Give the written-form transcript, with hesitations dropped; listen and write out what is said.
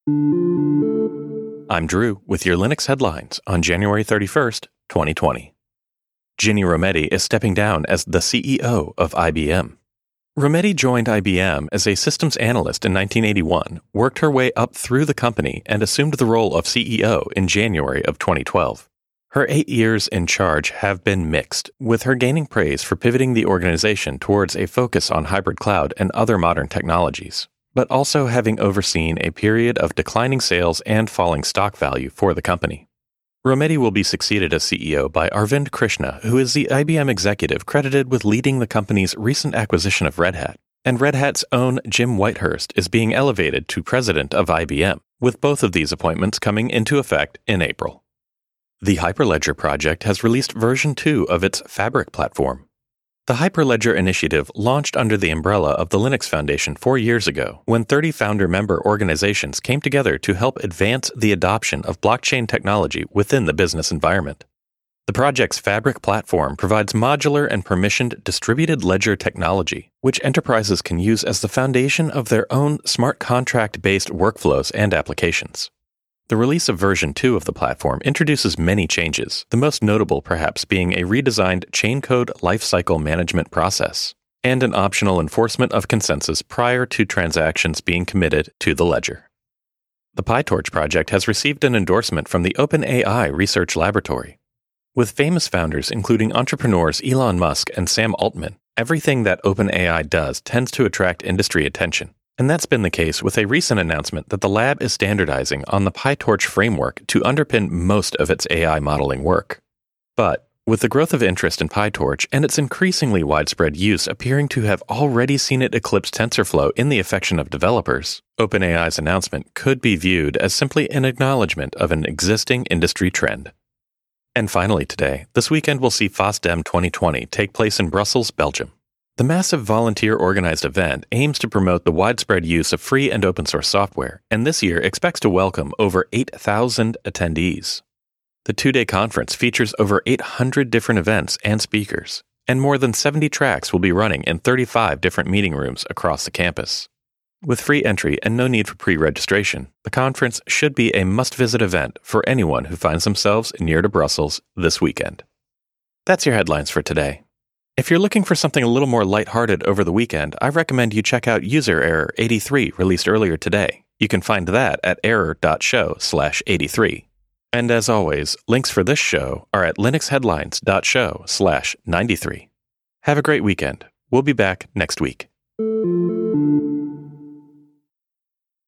I'm Drew with your Linux headlines on January 31st, 2020. Ginni Rometty is stepping down as the CEO of IBM. Rometty joined IBM as a systems analyst in 1981, worked her way up through the company, and assumed the role of CEO in January of 2012. Her 8 years in charge have been mixed, with her gaining praise for pivoting the organization towards a focus on hybrid cloud and other modern technologies, but also having overseen a period of declining sales and falling stock value for the company. Rometty will be succeeded as CEO by Arvind Krishna, who is the IBM executive credited with leading the company's recent acquisition of Red Hat, and Red Hat's own Jim Whitehurst is being elevated to president of IBM, with both of these appointments coming into effect in April. The Hyperledger project has released version 2 of its Fabric platform. The Hyperledger initiative launched under the umbrella of the Linux Foundation 4 years ago, when 30 founder-member organizations came together to help advance the adoption of blockchain technology within the business environment. The project's Fabric platform provides modular and permissioned distributed ledger technology, which enterprises can use as the foundation of their own smart contract-based workflows and applications. The release of version 2 of the platform introduces many changes, the most notable perhaps being a redesigned chain code lifecycle management process, and an optional enforcement of consensus prior to transactions being committed to the ledger. The PyTorch project has received an endorsement from the OpenAI Research Laboratory. With famous founders including entrepreneurs Elon Musk and Sam Altman, everything that OpenAI does tends to attract industry attention. And that's been the case with a recent announcement that the lab is standardizing on the PyTorch framework to underpin most of its AI modeling work. But with the growth of interest in PyTorch and its increasingly widespread use appearing to have already seen it eclipse TensorFlow in the affection of developers, OpenAI's announcement could be viewed as simply an acknowledgement of an existing industry trend. And finally today, this weekend will see FOSDEM 2020 take place in Brussels, Belgium. The massive volunteer-organized event aims to promote the widespread use of free and open-source software, and this year expects to welcome over 8,000 attendees. The two-day conference features over 800 different events and speakers, and more than 70 tracks will be running in 35 different meeting rooms across the campus. With free entry and no need for pre-registration, the conference should be a must-visit event for anyone who finds themselves near to Brussels this weekend. That's your headlines for today. If you're looking for something a little more lighthearted over the weekend, I recommend you check out User Error 83, released earlier today. You can find that at error.show/83. And as always, links for this show are at linuxheadlines.show/93. Have a great weekend. We'll be back next week.